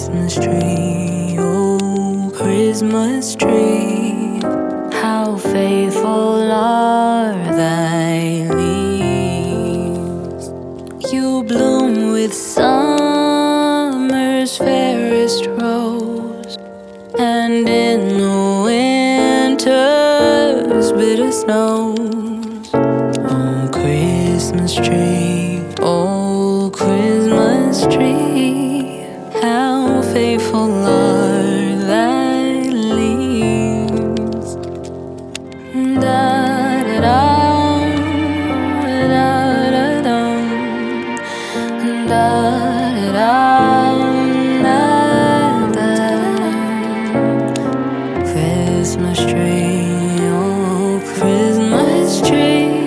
Christmas tree, oh Christmas tree, how faithful are thy leaves. You bloom with summer's fairest rose, and in the winter's bitter snows. Oh Christmas tree, oh Christmas tree, how faithful are thy leaves. Da da da, da da da, da da da, Christmas tree, oh Christmas tree.